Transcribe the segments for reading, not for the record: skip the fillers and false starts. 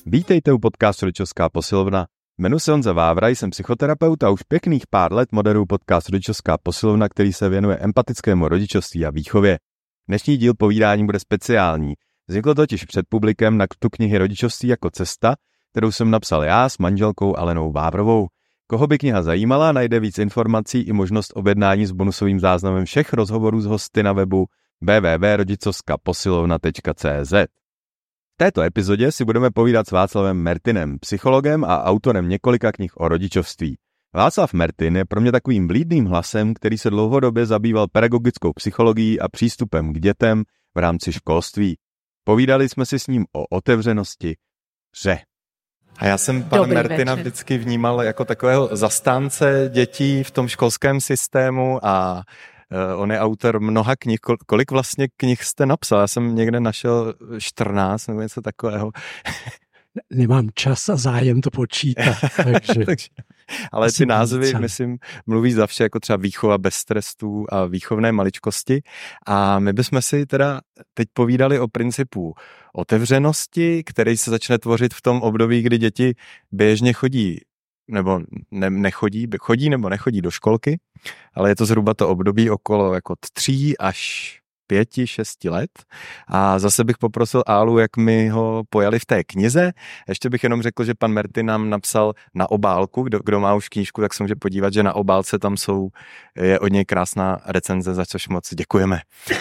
Vítejte u podcastu Rodičovská posilovna. Jmenuji se Honza Vávra, jsem psychoterapeut a už pěkných pár let moderuju podcast Rodičovská posilovna, který se věnuje empatickému rodičovství a výchově. Dnešní díl povídání bude speciální. Vzniklo totiž před publikem na tu knihy Rodičovství jako cesta, kterou jsem napsal já s manželkou Alenou Vávrovou. Koho by kniha zajímala, najde víc informací i možnost objednání s bonusovým záznamem všech rozhovorů s hosty na webu www.rodičovskaposilovna.cz. V této epizodě si budeme povídat s Václavem Mertinem, psychologem a autorem několika knih o rodičovství. Václav Mertin je pro mě takovým vlídným hlasem, který se dlouhodobě zabýval pedagogickou psychologií a přístupem k dětem v rámci školství. Povídali jsme si s ním o otevřenosti hře. A já jsem pana Mertina vždycky vnímal jako takového zastánce dětí v tom školském systému a on je autor mnoha knih. Kolik vlastně knih jste napsal? Já jsem někde našel 14 nebo něco takového. Nemám čas a zájem to počítat. Takže ale ty názvy, myslím, mluví za vše, jako třeba výchova bez trestů a výchovné maličkosti. A my bychom si teda teď povídali o principu otevřenosti, který se začne tvořit v tom období, kdy děti běžně chodí nebo chodí nebo nechodí do školky, ale je to zhruba to období okolo jako 3 až 5, 6 let. A zase bych poprosil Álu, jak mi ho pojali v té knize. Ještě bych jenom řekl, že pan Mertin nám napsal na obálku, kdo má už knížku, tak se může podívat, že na obálce tam je od něj krásná recenze, za což moc děkujeme.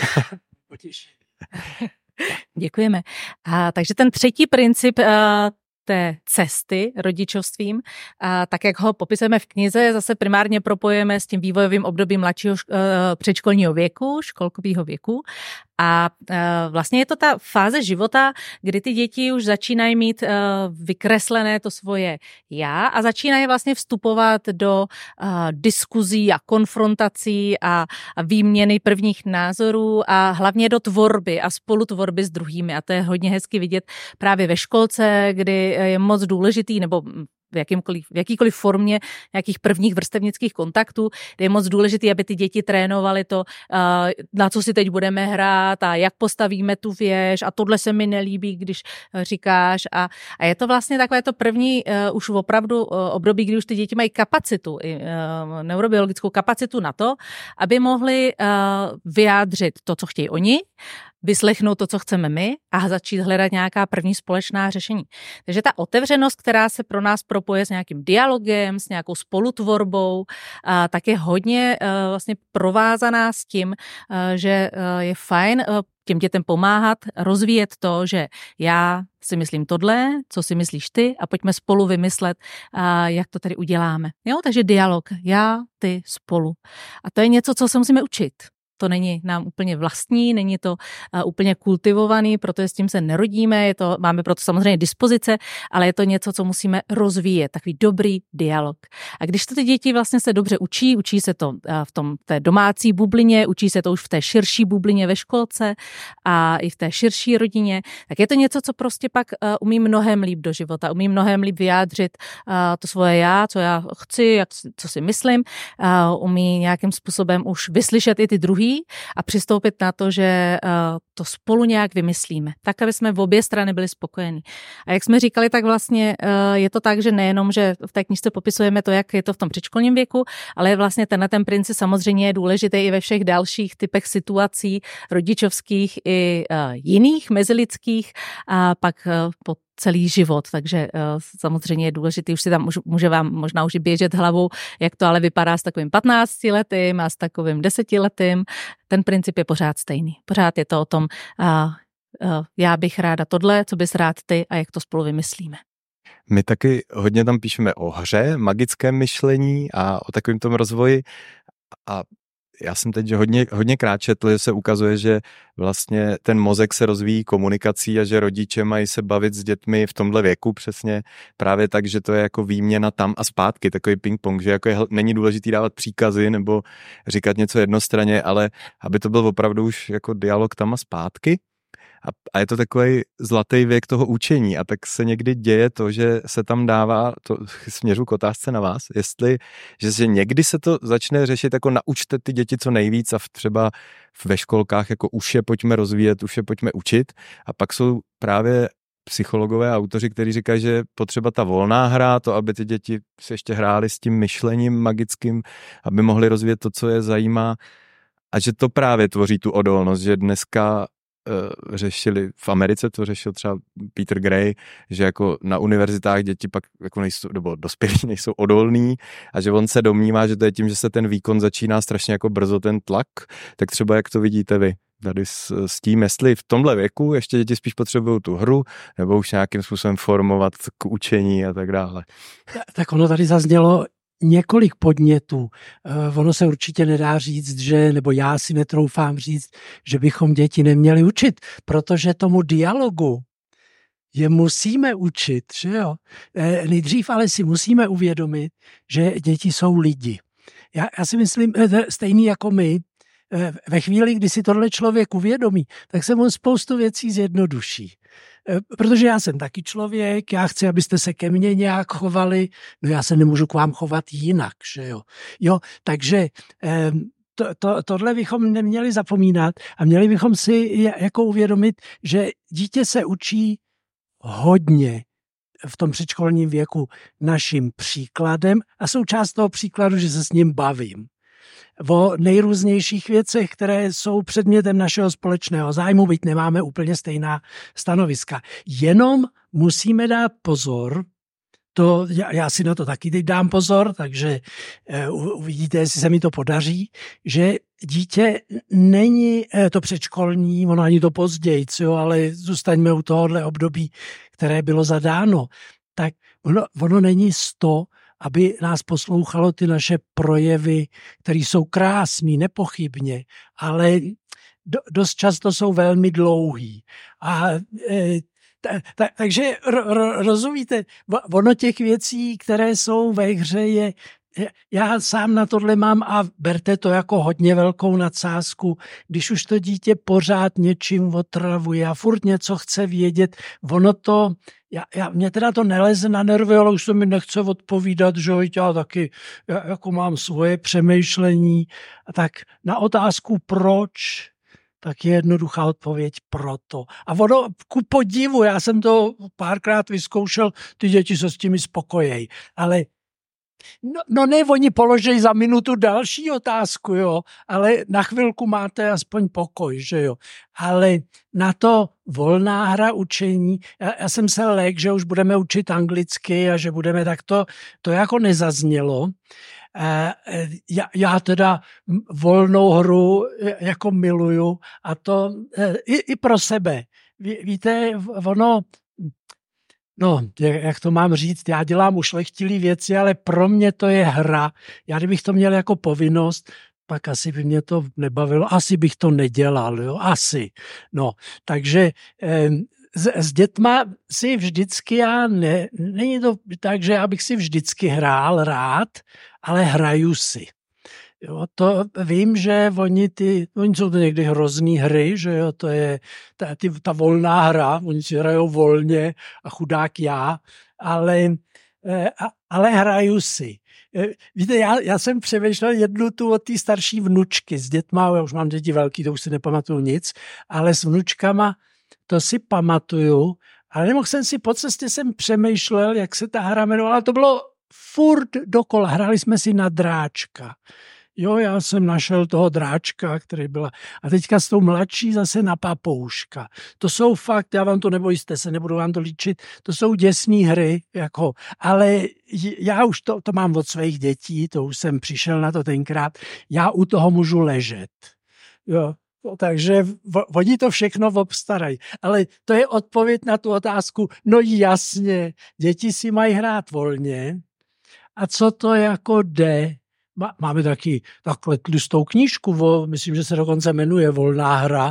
Děkujeme. Takže ten třetí princip té cesty rodičovstvím, tak jak ho popisujeme v knize, zase primárně propojujeme s tím vývojovým obdobím mladšího předškolního věku, školkového věku. A vlastně je to ta fáze života, kdy ty děti už začínají mít vykreslené to svoje já a začínají vlastně vstupovat do diskuzí a konfrontací a výměny prvních názorů a hlavně do tvorby a spolutvorby s druhými. A to je hodně hezky vidět právě ve školce, kdy je moc důležitý, nebo v jakýkoliv formě nějakých prvních vrstevnických kontaktů, kde je moc důležité, aby ty děti trénovaly to, na co si teď budeme hrát a jak postavíme tu věž a tohle se mi nelíbí, když říkáš. A je to vlastně takové to první už opravdu období, kdy už ty děti mají kapacitu, neurobiologickou kapacitu na to, aby mohli vyjádřit to, co chtějí oni, vyslechnout to, co chceme my a začít hledat nějaká první společná řešení. Takže ta otevřenost, která se pro nás propoje s nějakým dialogem, s nějakou spolutvorbou, tak je hodně vlastně provázaná s tím, že je fajn těm dětem pomáhat, rozvíjet to, že já si myslím tohle, co si myslíš ty a pojďme spolu vymyslet, jak to tady uděláme. Jo? Takže dialog, já, ty, spolu. A to je něco, co se musíme učit. To není nám úplně vlastní, není to úplně kultivovaný, protože s tím se nerodíme, máme proto samozřejmě dispozice, ale je to něco, co musíme rozvíjet, takový dobrý dialog. A když to ty děti vlastně se dobře učí se to v té domácí bublině, učí se to už v té širší bublině ve školce a i v té širší rodině, tak je to něco, co prostě pak umí mnohem líp do života, umí mnohem líp vyjádřit to svoje já, co já chci, co si myslím, umí nějakým způsobem už vyslyšet i ty druhý a přistoupit na to, že to spolu nějak vymyslíme, tak, aby jsme v obě strany byli spokojení. A jak jsme říkali, tak vlastně je to tak, že nejenom, že v té knížce popisujeme to, jak je to v tom předškolním věku, ale vlastně ten princip samozřejmě je důležitý i ve všech dalších typech situací rodičovských i jiných, mezilidských a pak po celý život, takže samozřejmě je důležitý, už si tam může vám možná už i běžet hlavou, jak to ale vypadá s takovým 15letým a s takovým 10letým. Ten princip je pořád stejný. Pořád je to o tom, já bych ráda tohle, co bys rád ty a jak to spolu vymyslíme. My taky hodně tam píšeme o hře, magickém myšlení a o takovém tom rozvoji a já jsem teď hodněkrát četl, že se ukazuje, že vlastně ten mozek se rozvíjí komunikací a že rodiče mají se bavit s dětmi v tomhle věku přesně právě tak, že to je jako výměna tam a zpátky, takový ping-pong, že jako není důležitý dávat příkazy nebo říkat něco jednostranně, ale aby to byl opravdu už jako dialog tam a zpátky. A je to takový zlatý věk toho učení a tak se někdy děje to, že se tam dává, to směřu k otázce na vás, že někdy se to začne řešit jako naučte ty děti co nejvíc a třeba ve školkách jako už je pojďme rozvíjet, už je pojďme učit a pak jsou právě psychologové a autoři, kteří říkají, že potřeba ta volná hra, to, aby ty děti si ještě hrály s tím myšlením magickým, aby mohly rozvíjet to, co je zajímá, a že to právě tvoří tu odolnost, že dneska řešili, v Americe to řešil třeba Peter Gray, že jako na univerzitách děti pak jako nejsou, nebo dospělí nejsou odolní a že on se domnívá, že to je tím, že se ten výkon začíná strašně jako brzo ten tlak, tak třeba jak to vidíte vy tady s tím, jestli v tomhle věku ještě děti spíš potřebují tu hru, nebo už nějakým způsobem formovat k učení a tak dále. Tak ono tady zaznělo několik podnětů. Ono se určitě nedá říct, že, nebo já si netroufám říct, že bychom děti neměli učit, protože tomu dialogu je musíme učit, že jo. Nejdřív ale si musíme uvědomit, že děti jsou lidi. Já si myslím, stejný jako my, ve chvíli, kdy si tohle člověk uvědomí, tak se mu spoustu věcí zjednoduší. Protože já jsem taky člověk, já chci, abyste se ke mně nějak chovali, no já se nemůžu k vám chovat jinak, že jo. Takže tohle bychom neměli zapomínat a měli bychom si jako uvědomit, že dítě se učí hodně v tom předškolním věku naším příkladem a součást toho příkladu, že se s ním bavím o nejrůznějších věcech, které jsou předmětem našeho společného zájmu, byť nemáme úplně stejná stanoviska. Jenom musíme dát pozor, to, já si na to taky teď dám pozor, takže uvidíte, jestli se mi to podaří, že dítě není to předškolní, ono ani to později, ale zůstaňme u tohohle období, které bylo zadáno, tak ono není 100, aby nás poslouchalo ty naše projevy, které jsou krásný, nepochybně, ale dost často jsou velmi dlouhý. A takže rozumíte, ono těch věcí, které jsou ve hře, je, já sám na tohle mám a berte to jako hodně velkou nadsázku, když už to dítě pořád něčím otravuje a furt něco chce vědět, ono to, mě teda to neleze na nervy, ale už se mi nechce odpovídat, že já taky jako mám svoje přemýšlení. A tak na otázku proč, tak je jednoduchá odpověď proto. A ono ku podivu, já jsem to párkrát vyzkoušel, ty děti se s tím spokojejí, ale no ne, oni položí za minutu další otázku, jo, ale na chvilku máte aspoň pokoj, že jo. Ale na to volná hra učení, já jsem se lekl, že už budeme učit anglicky a že budeme, tak to jako nezaznělo. Já teda volnou hru jako miluju a to i pro sebe. Víte, ono, no, jak to mám říct, já dělám ušlechtilý věci, ale pro mě to je hra. Já kdybych to měl jako povinnost, pak asi by mě to nebavilo, asi bych to nedělal, jo, asi. No, takže s dětma si vždycky není to tak, že já bych si vždycky hrál rád, ale hraju si. Jo, to vím, že oni jsou to někdy hrozný hry, že jo, to je ta volná hra, oni si hrajou volně a chudák já, ale hraju si. Víte, já jsem přemýšlel jednu tu od té starší vnučky s dětma, já už mám děti velký, to už si nepamatuju nic, ale s vnučkama to si pamatuju, ale nemohl jsem si, po cestě jsem přemýšlel, jak se ta hra jmenovala, to bylo furt dokola, hráli jsme si na dráčka. Jo, já jsem našel toho dráčka, který byla. A teďka s tou mladší zase na papouška. To jsou fakt, já vám to nebojste se, nebudu vám to líčit, to jsou děsné hry, jako, ale já už to mám od svých dětí, to už jsem přišel na to tenkrát, já u toho můžu ležet. Jo, takže oni to všechno obstarají. Ale to je odpověď na tu otázku, no jasně, děti si mají hrát volně a co to jako jde? Máme taky takhle tlustou knížku, myslím, že se dokonce jmenuje Volná hra.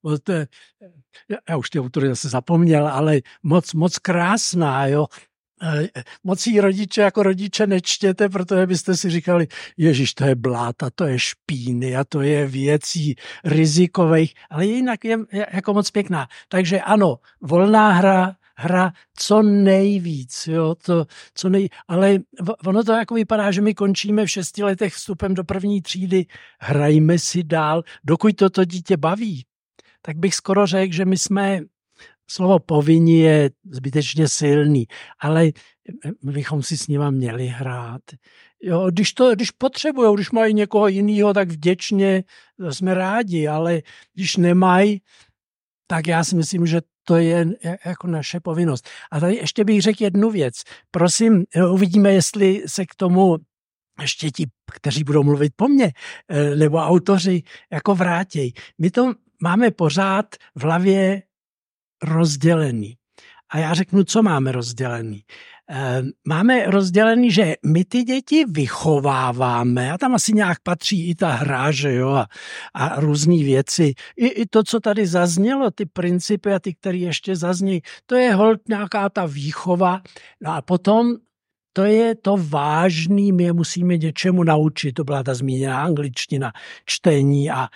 Já už ty autory zase zapomněl, ale moc krásná, jo. Moc jí rodiče jako rodiče nečtěte, protože byste si říkali, ježiš, to je bláta, to je špíny a to je věcí rizikových, ale jinak je jako moc pěkná. Takže ano, volná hra co nejvíc, jo, ale ono to jako vypadá, že my končíme v 6 letech vstupem do 1. třídy, hrajme si dál, dokud to dítě baví, tak bych skoro řekl, že my jsme slovo povinní je zbytečně silný, ale my bychom si s nima měli hrát. Jo, když potřebujou, když mají někoho jiného, tak vděčně jsme rádi, ale když nemají, tak já si myslím, že to je jako naše povinnost. A tady ještě bych řekl jednu věc. Prosím, uvidíme, jestli se k tomu ještě ti, kteří budou mluvit po mně, nebo autoři, jako vrátěj. My to máme pořád v hlavě rozdělený. A já řeknu, co máme rozdělený. Máme rozdělený, že my ty děti vychováváme a tam asi nějak patří i ta hra, že jo, a různý věci. I to, co tady zaznělo, ty principy a ty, které ještě zazní, to je holt nějaká ta výchova. No a potom to je to vážný, my je musíme něčemu naučit. To byla ta zmíněná angličtina, čtení a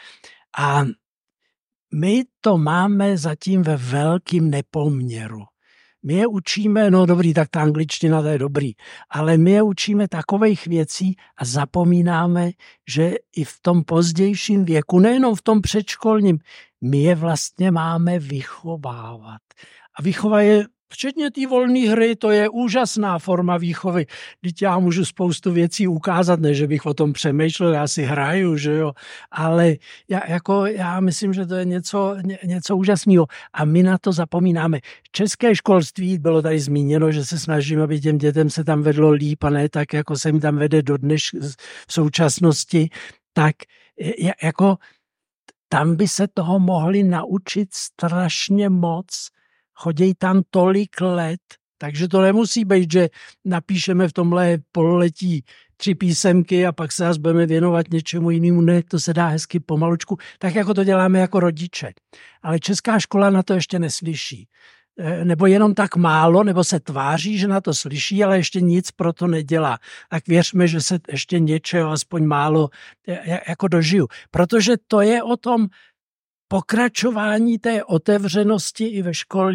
my to máme zatím ve velkým nepoměru. My je učíme, no dobrý, tak ta angličtina to je dobrý, ale my je učíme takových věcí a zapomínáme, že i v tom pozdějším věku, nejenom v tom předškolním, my je vlastně máme vychovávat. A výchova je, včetně té volné hry, to je úžasná forma výchovy. Vždyť já můžu spoustu věcí ukázat, ne, že bych o tom přemýšlel, já si hraju, že jo, ale já myslím, že to je něco úžasného a my na to zapomínáme. České školství, bylo tady zmíněno, že se snažíme, aby těm dětem se tam vedlo líp a ne tak, jako se jim tam vede dodnes v současnosti, tak jako tam by se toho mohli naučit strašně moc. Chodí tam tolik let, takže to nemusí být, že napíšeme v tomhle pololetí 3 písemky a pak se nás budeme věnovat něčemu jinému. Ne, to se dá hezky pomalučku, tak jako to děláme jako rodiče. Ale česká škola na to ještě neslyší. Nebo jenom tak málo, nebo se tváří, že na to slyší, ale ještě nic pro to nedělá. Tak věřme, že se ještě něčeho aspoň málo jako dožiju. Protože to je o tom pokračování té otevřenosti i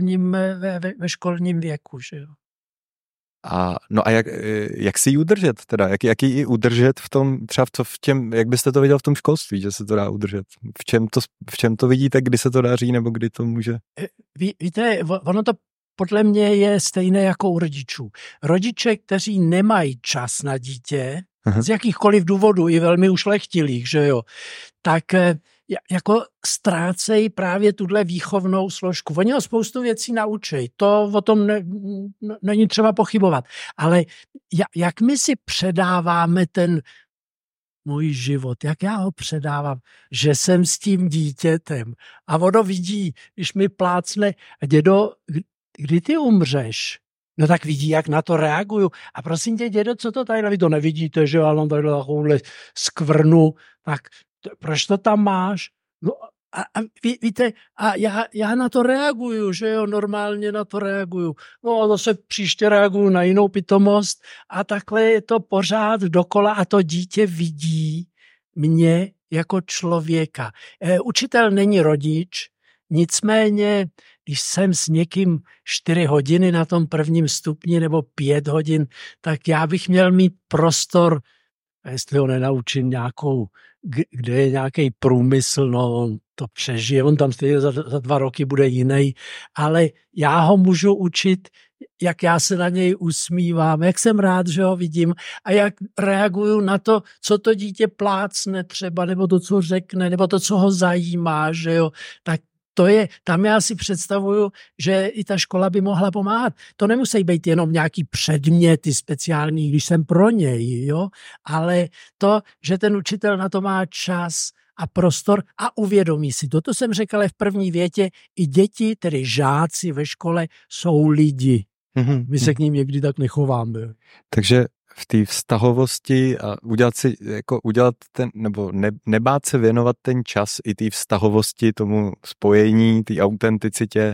ve školním věku. Že jo? A jak si ji udržet teda? Jak ji udržet v tom, třeba jak byste to viděl v tom školství, že se to dá udržet? V čem to vidíte, kdy se to daří, nebo kdy to může? Víte, ono to podle mě je stejné jako u rodičů. Rodiče, kteří nemají čas na dítě, z jakýchkoliv důvodů, i velmi ušlechtilých, že jo, tak jako ztrácejí právě tuhle výchovnou složku. Oni ho spoustu věcí naučí, to o tom není třeba pochybovat. Ale jak my si předáváme ten můj život, jak já ho předávám, že jsem s tím dítětem a ono vidí, když mi plácne, dědo, kdy ty umřeš? No tak vidí, jak na to reaguju. A prosím tě, dědo, co to tady? Vy to nevidíte, že jo, ale on tady takovouhle skvrnu, tak proč to tam máš? No a víte, a já na to reaguju, že jo, normálně na to reaguju. No a zase příště reaguju na jinou pitomost a takhle je to pořád dokola a to dítě vidí mě jako člověka. Učitel není rodič, nicméně, když jsem s někým 4 hodiny na tom prvním stupni nebo 5 hodin, tak já bych měl mít prostor, a jestli ho nenaučím nějakou, kde je nějaký průmysl, no on to přežije, on tam stejně za 2 roky bude jiný, ale já ho můžu učit, jak já se na něj usmívám, jak jsem rád, že ho vidím a jak reaguju na to, co to dítě plácne třeba, nebo to, co řekne, nebo to, co ho zajímá, že jo, tak to je, tam já si představuju, že i ta škola by mohla pomáhat. To nemusí být jenom nějaký předměty speciální, když jsem pro něj, jo? Ale to, že ten učitel na to má čas a prostor a uvědomí si. To jsem řekl v první větě, i děti, tedy žáci ve škole, jsou lidi. My se k ním někdy tak nechováme. Takže v té vztahovosti a udělat ten, nebo nebát se věnovat ten čas i té vztahovosti, tomu spojení, té autenticitě,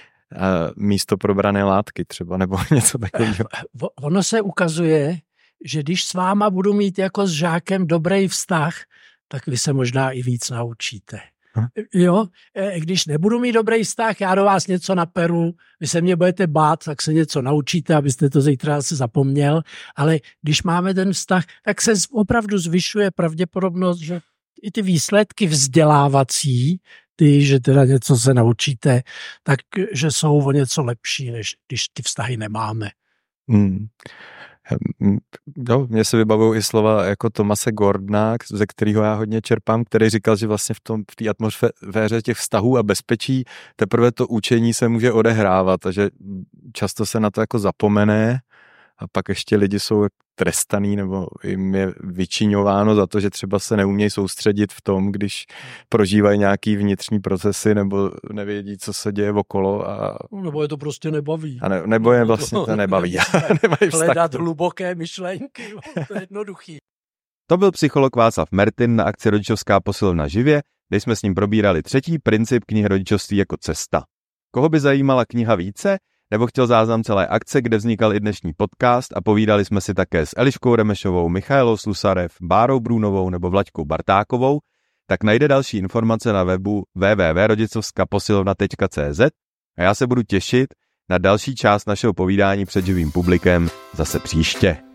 místo probrané látky třeba, nebo něco takového. Ono se ukazuje, že když s váma budu mít jako s žákem dobrý vztah, tak vy se možná i víc naučíte. Jo, když nebudu mít dobrý vztah, já do vás něco naperu, vy se mě budete bát, tak se něco naučíte, abyste to zítra se zapomněl, ale když máme ten vztah, tak se opravdu zvyšuje pravděpodobnost, že i ty výsledky vzdělávací ty, že teda něco se naučíte, tak že jsou o něco lepší, než když ty vztahy nemáme. Jo, mně se vybavují i slova jako Thomase Gordona, ze kterého já hodně čerpám, který říkal, že vlastně v té atmosféře těch vztahů a bezpečí teprve to učení se může odehrávat a že často se na to jako zapomene a pak ještě lidi jsou trestaný nebo jim je vyčiňováno za to, že třeba se neumějí soustředit v tom, když prožívají nějaký vnitřní procesy nebo nevědí, co se děje okolo. Nebo je to prostě nebaví. A nebo je vlastně to nebaví. Hledat hluboké myšlenky, to je jednoduchý. To byl psycholog Václav Mertin na akci Rodičovská posilovna živě, kde jsme s ním probírali 3. princip knihy Rodičovství jako cesta. Koho by zajímala kniha více, nebo chtěl záznam celé akce, kde vznikal i dnešní podcast a povídali jsme si také s Eliškou Remešovou, Michailou Slusarev, Bárou Brůnovou nebo Vlaďkou Bartákovou, tak najde další informace na webu www.rodičovskaposilovna.cz a já se budu těšit na další část našeho povídání před živým publikem zase příště.